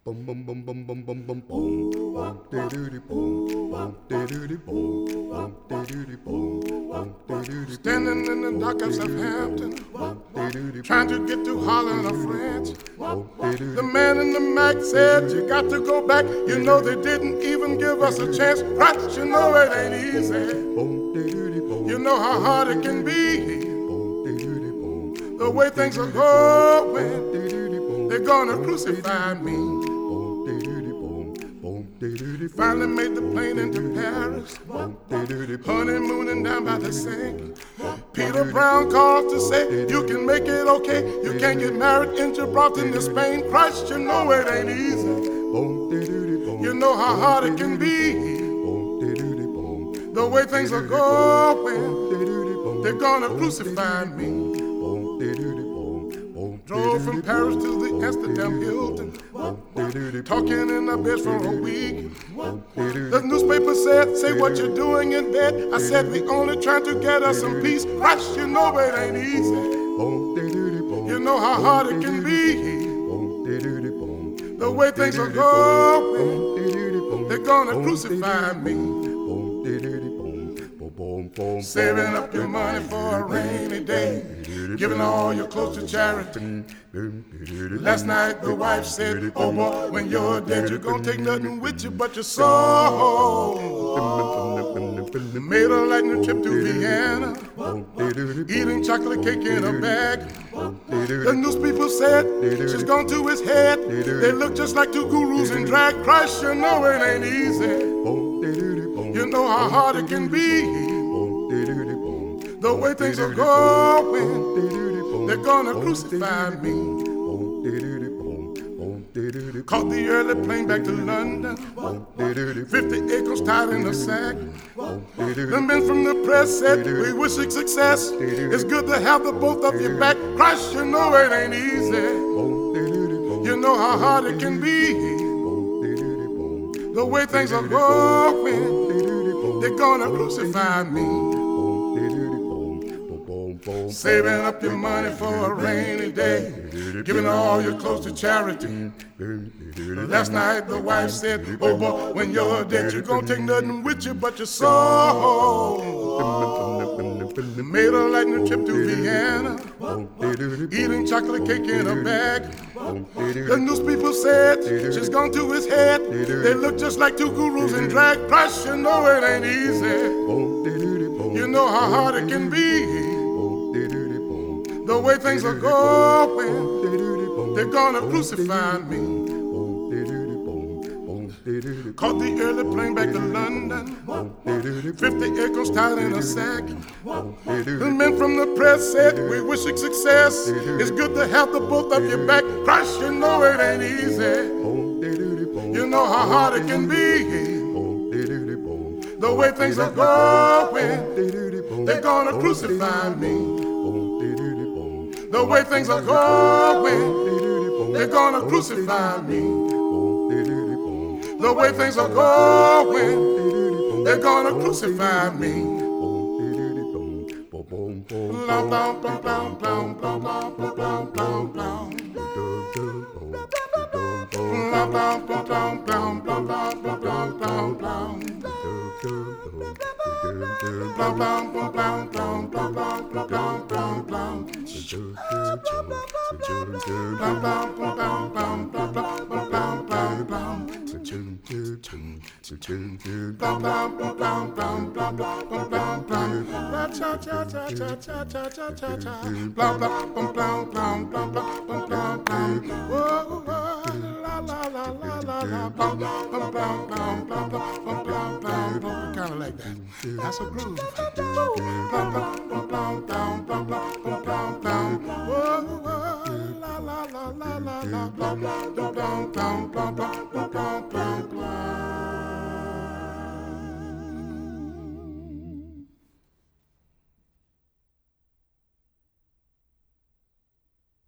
Standing in the dock of Southampton, trying to get to Holland or France. The man in the Mac said, you got to go back. You know they didn't even give us a chance. Right, you know it ain't easy. You know how hard it can be. The way things are going, they're gonna crucify me. Finally made the plane into Paris, honeymooning down by the Seine. Peter Brown called to say, you can make it okay. You can't get married in Gibraltar in Spain. Christ, you know it ain't easy. You know how hard it can be. The way things are going, they're gonna crucify me. Drove from Paris to the Amsterdam Hilton, talking in the bed for a week. The newspaper said, say what you're doing in bed. I said, we only trying to get us some peace. Christ, you know it ain't easy. You know how hard it can be. The way things are going, they're gonna crucify me. Saving up your money for a rainy day, giving all your clothes to charity. Last night the wife said, oh boy, when you're dead, you're gonna take nothing with you but your soul. Made a lightning trip to Vienna, eating chocolate cake in a bag. The newspaper said, she's gone to his head. They look just like two gurus in drag. Christ, you know it ain't easy. You know how hard it can be. The way things are going, they're gonna crucify me. Caught the early plane back to London, 50 acres tied in a sack. The men from the press said, we wish you success. It's good to have the both of you back. Christ, you know it ain't easy. You know how hard it can be. The way things are going, they're gonna crucify me. Saving up your money for a rainy day, giving all your clothes to charity. Last night the wife said, oh boy, when you're dead, you're gonna take nothing with you but your soul. Made a lightning trip to Vienna, eating chocolate cake in a bag. The newspaper said, she's gone to his head. They look just like two gurus in drag. Christ, you know it ain't easy. You know how hard it can be. The way things are going, they're gonna crucify me. Caught the early plane back to London, 50 acres tied in a sack. The men from the press said, we wish you success. It's good to have the both of you back. Christ, you know it ain't easy. You know how hard it can be. The way things are going, they're gonna crucify me. The way things are going, they're gonna crucify me. The way things are going, they're gonna crucify me. Kind of like that. That's a groove. La la la la la la la.